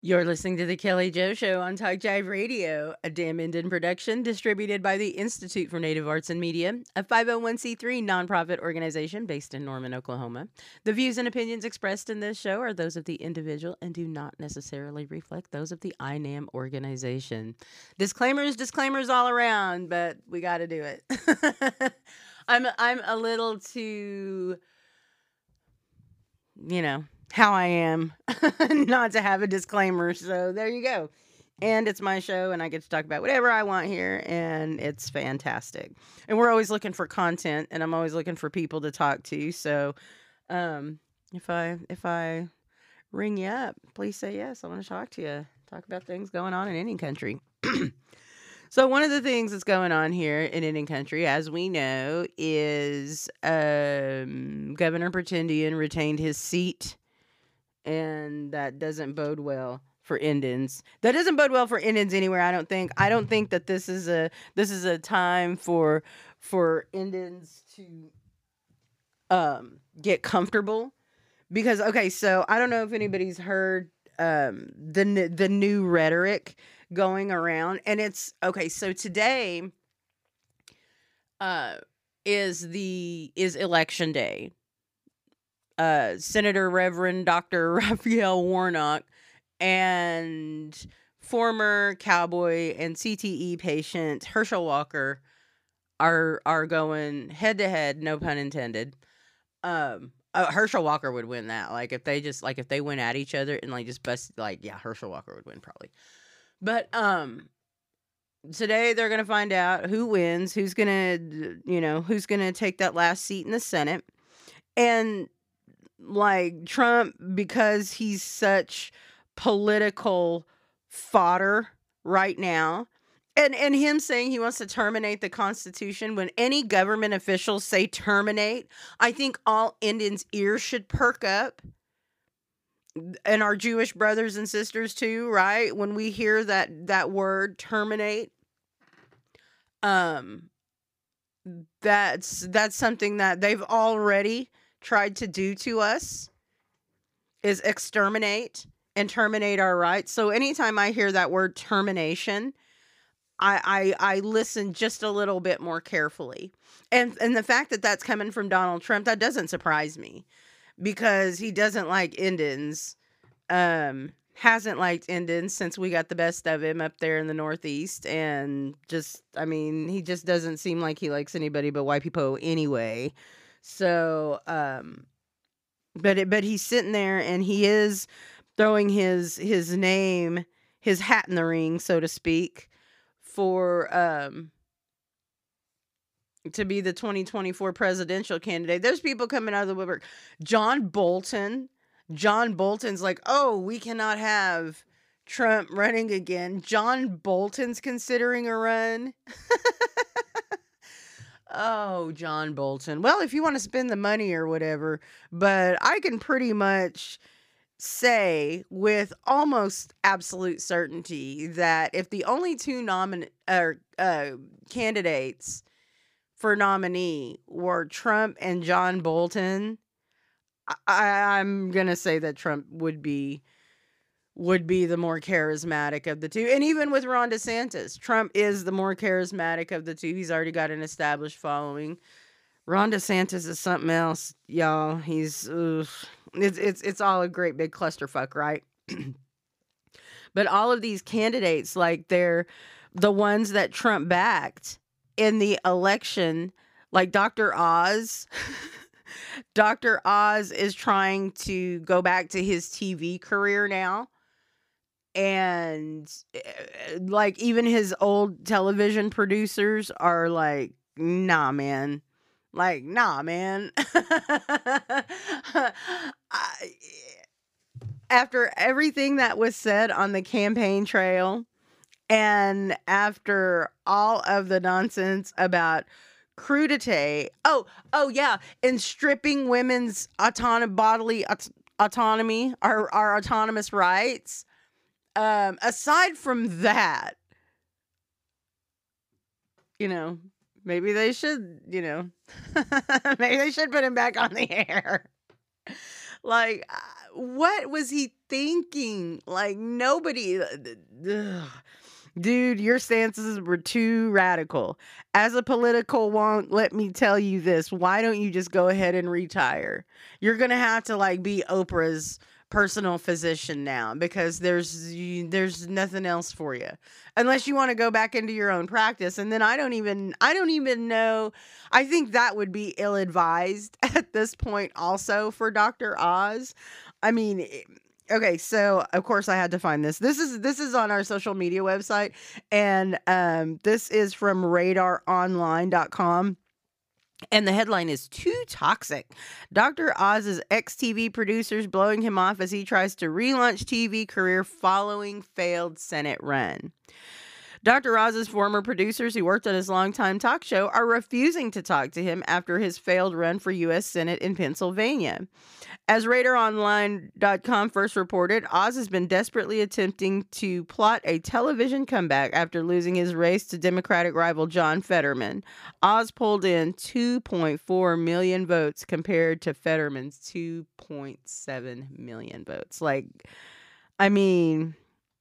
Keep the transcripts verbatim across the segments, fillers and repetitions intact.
You're listening to the Kelly Joe Show on Talk Jive Radio, a Damn Indian production distributed by the Institute for Native Arts and Media, a five oh one c three nonprofit organization based in Norman, Oklahoma. The views and opinions expressed in this show are those of the individual and do not necessarily reflect those of the I NAM organization. Disclaimers, disclaimers all around, but we got to do it. I'm I'm a little too, you know, how I am not to have a disclaimer. So there you go. And it's my show, and I get to talk about whatever I want here, and it's fantastic. And we're always looking for content, and I'm always looking for people to talk to. So, um, if I if I ring you up, please say yes. I want to talk to you. Talk about things going on in Indian country. So one of the things that's going on here in Indian country, as we know, is um, Governor Pretendian retained his seat, and that doesn't bode well for Indians. That doesn't bode well for Indians anywhere, I don't think. I don't think that this is a this is a time for for Indians to um get comfortable, because okay, so I don't know if anybody's heard um the n- the new rhetoric going around, and it's okay, so today uh is the is election day. Uh, Senator Reverend Doctor Raphael Warnock and former cowboy and C T E patient Herschel Walker are are going head to head, no pun intended. Um, uh, Herschel Walker would win that. Like if they just like if they went at each other and like just bust, like yeah, Herschel Walker would win probably. But um, today they're gonna find out who wins, who's gonna you know who's gonna take that last seat in the Senate, and like Trump, because he's such political fodder right now, and and him saying he wants to terminate the Constitution. When any government officials say terminate, I think all Indians' ears should perk up, and our Jewish brothers and sisters too, right? When we hear that that word terminate, um that's that's something that they've already tried to do to us, is exterminate and terminate our rights. So anytime I hear that word termination, I, I I listen just a little bit more carefully. And and the fact that that's coming from Donald Trump, that doesn't surprise me, because he doesn't like Indians. Um hasn't liked Indians since we got the best of him up there in the Northeast, and just I mean, he just doesn't seem like he likes anybody but white people anyway. So, um but it, but he's sitting there and he is throwing his his name, his hat in the ring, so to speak, for um to be the twenty twenty-four presidential candidate. There's people coming out of the woodwork. John Bolton, John Bolton's like, "Oh, we cannot have Trump running again." John Bolton's considering a run. Oh, John Bolton. Well, if you want to spend the money or whatever, but I can pretty much say with almost absolute certainty that if the only two nomin- or uh, candidates for nominee were Trump and John Bolton, I- I'm gonna say that Trump would be would be the more charismatic of the two. And even with Ron DeSantis, Trump is the more charismatic of the two. He's already got an established following. Ron DeSantis is something else, y'all. He's ugh. it's it's it's all a great big clusterfuck, right? But all of these candidates, like they're the ones that Trump backed in the election, like Doctor Oz. Doctor Oz is trying to go back to his T V career now. And uh, like even his old television producers are like, nah, man. Like, nah, man. I, after everything that was said on the campaign trail, and after all of the nonsense about crudité, oh, oh yeah, and stripping women's autonom- bodily aut- autonomy, our, our autonomous rights. Um, aside from that, you know, maybe they should, you know, maybe they should put him back on the air. Like, what was he thinking? Like, nobody. Ugh. Dude, your stances were too radical. As a political wonk, let me tell you this. Why don't you just go ahead and retire? You're going to have to like be Oprah's personal physician now because there's you- there's nothing else for you. Unless you want to go back into your own practice, and then I don't even I don't even know. I think that would be ill-advised at this point also for Doctor Oz. I mean, it- okay, so of course I had to find this. This is this is on our social media website, and um, this is from radar online dot com. And the headline is Too Toxic. Doctor Oz's ex-T V producers blowing him off as he tries to relaunch T V career following failed Senate run. Doctor Oz's former producers who worked on his longtime talk show are refusing to talk to him after his failed run for U S Senate in Pennsylvania. As radar online dot com first reported, Oz has been desperately attempting to plot a television comeback after losing his race to Democratic rival John Fetterman. Oz pulled in two point four million votes compared to Fetterman's two point seven million votes. Like, I mean,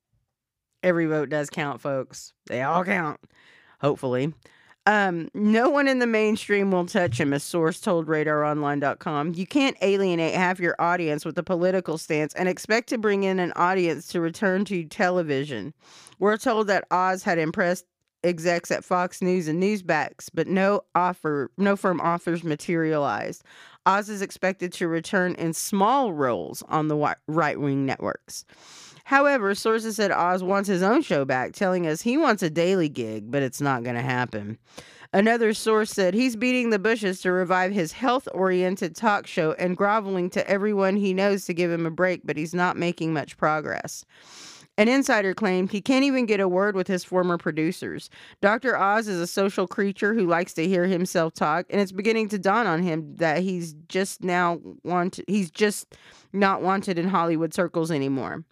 every vote does count, folks. They all count, hopefully. Um, no one in the mainstream will touch him, a source told radar online dot com. You can't alienate half your audience with a political stance and expect to bring in an audience to return to television. We're told that Oz had impressed execs at Fox News and Newsmax, but no offer, no firm offers materialized. Oz is expected to return in small roles on the right-wing networks. However, sources said Oz wants his own show back, telling us he wants a daily gig, but it's not going to happen. Another source said he's beating the bushes to revive his health-oriented talk show and groveling to everyone he knows to give him a break, but he's not making much progress. An insider claimed he can't even get a word with his former producers. Doctor Oz is a social creature who likes to hear himself talk, and it's beginning to dawn on him that he's just now want he's just not wanted in Hollywood circles anymore.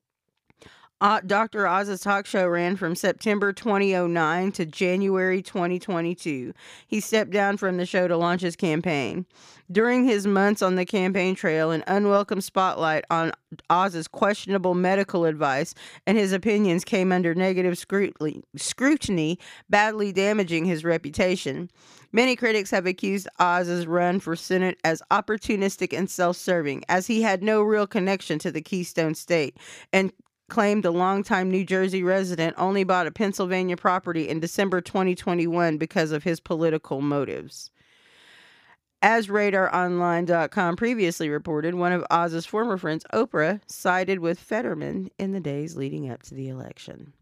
Uh, Doctor Oz's talk show ran from September twenty oh nine to January twenty twenty-two. He stepped down from the show to launch his campaign. During his months on the campaign trail, an unwelcome spotlight on Oz's questionable medical advice and his opinions came under negative scrutiny, scrutiny, badly damaging his reputation. Many critics have accused Oz's run for Senate as opportunistic and self-serving, as he had no real connection to the Keystone State, and claimed the longtime New Jersey resident only bought a Pennsylvania property in December twenty twenty-one because of his political motives. As radar online dot com previously reported, one of Oz's former friends, Oprah, sided with Fetterman in the days leading up to the election.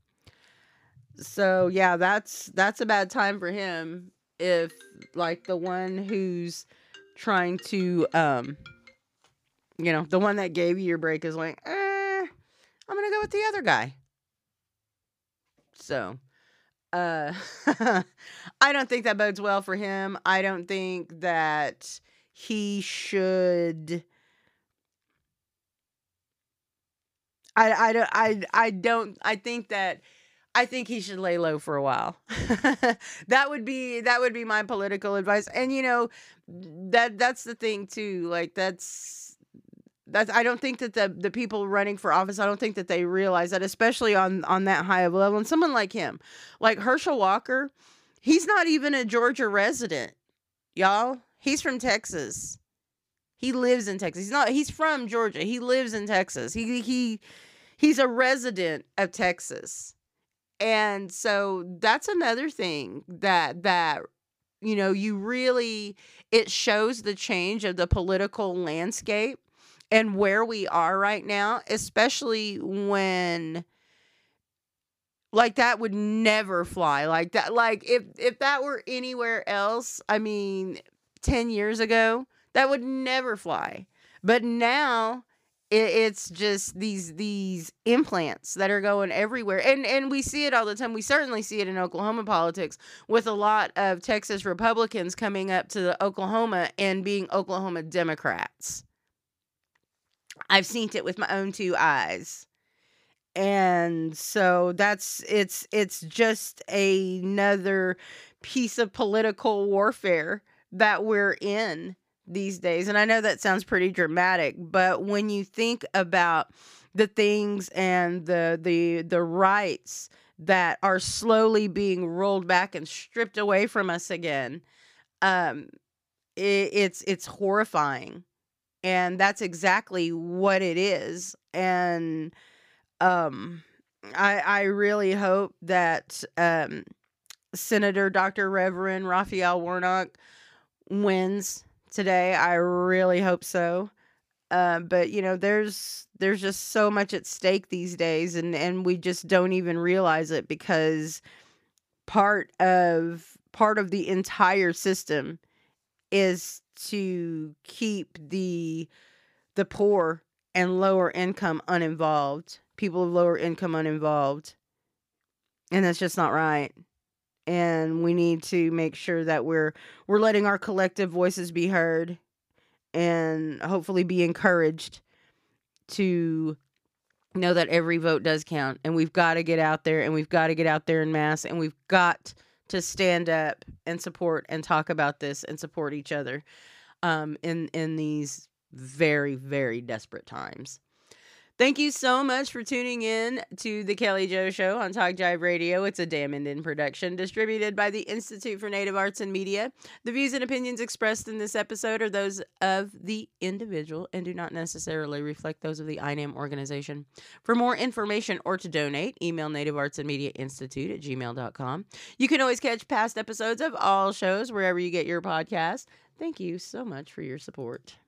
So, yeah, that's that's a bad time for him if, like, the one who's trying to, um, you know, the one that gave you your break is like, eh, I'm going to go with the other guy. So, uh, I don't think that bodes well for him. I don't think that he should. I, I, don't- I, I don't, I think that, I think he should lay low for a while. That would be, that would be my political advice. And, you know, that, that's the thing too. Like, that's, That's I don't think that the the people running for office, I don't think that they realize that, especially on on that high of a level. And someone like him, like Herschel Walker, he's not even a Georgia resident, y'all. He's from Texas. He lives in Texas. He's not. He's from Georgia. He lives in Texas. He he he's a resident of Texas, and so that's another thing that that you know you really it shows the change of the political landscape and where we are right now, especially when, like, that would never fly like that. Like, if if that were anywhere else, I mean, ten years ago, that would never fly. But now it, it's just these these implants that are going everywhere. And and we see it all the time. We certainly see it in Oklahoma politics with a lot of Texas Republicans coming up to the Oklahoma and being Oklahoma Democrats. I've seen it with my own two eyes. And so that's it's it's just another piece of political warfare that we're in these days. And I know that sounds pretty dramatic, but when you think about the things and the the the rights that are slowly being rolled back and stripped away from us again, um, it, it's it's horrifying, and that's exactly what it is. And um, I I really hope that um, Senator Doctor Reverend Raphael Warnock wins today. I really hope so. Uh, but you know, there's there's just so much at stake these days, and and we just don't even realize it, because part of part of the entire system is to keep the the poor and lower income uninvolved, people of lower income uninvolved, and that's just not right. And we need to make sure that we're we're letting our collective voices be heard, and hopefully be encouraged to know that every vote does count. And we've got to get out there, and we've got to get out there in mass, and we've got to stand up and support and talk about this and support each other um, in in these very, very desperate times. Thank you so much for tuning in to The Kelly Jo Show on Talk Jive Radio. It's a Damn Indian production distributed by the Institute for Native Arts and Media. The views and opinions expressed in this episode are those of the individual and do not necessarily reflect those of the I N A M organization. For more information or to donate, email Native Arts and Media Institute at gmail dot com. You can always catch past episodes of all shows wherever you get your podcast. Thank you so much for your support.